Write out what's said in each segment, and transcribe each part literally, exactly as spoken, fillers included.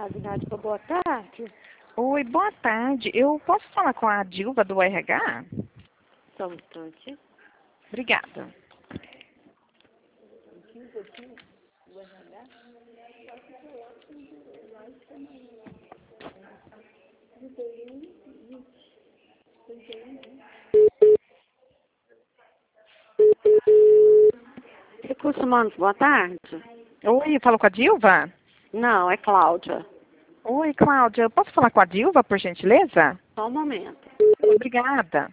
Rádio Náutico, boa tarde. Oi, boa tarde. Eu posso falar com a Dilva do R H? Só um instante. Obrigada. Recursos Humanos, boa tarde. Oi, eu falo com a Dilva? Não, é Cláudia. Oi, Cláudia. Eu posso falar com a Dilva, por gentileza? Só um momento. Obrigada.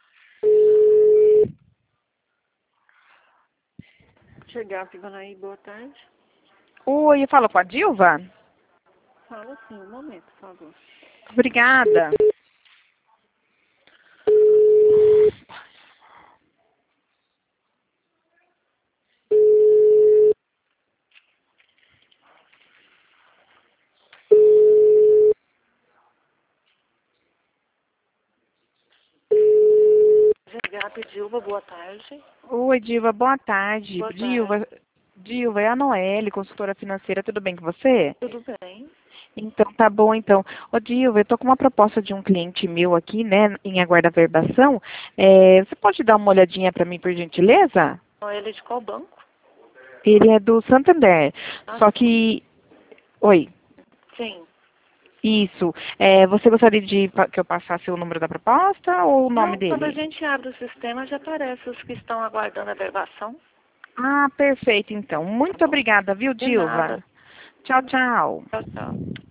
Chegar, pegando aí, boa tarde. Oi, eu falo com a Dilva? Fala sim, um momento, por favor. Obrigada. Gata Dilva, boa tarde. Oi, Dilva, boa tarde. Boa Dilva, tarde. Dilva, é a Noelle, consultora financeira. Tudo bem com você? Tudo bem? Então, tá bom, então. Ô, Dilva, eu tô com uma proposta de um cliente meu aqui, né, em aguarda verbação. É, você pode dar uma olhadinha para mim, por gentileza? Ele é de qual banco? Ele é do Santander. Ah, Só que... Oi. sim. Isso. É, você gostaria de pa- que eu passasse o número da proposta ou o nome Não, quando a dele? gente abre o sistema, já aparece os que estão aguardando a verbação. Ah, perfeito, então. Tá Muito bom? obrigada, viu, De nada. Dilva? Tchau, tchau. Tchau, tchau.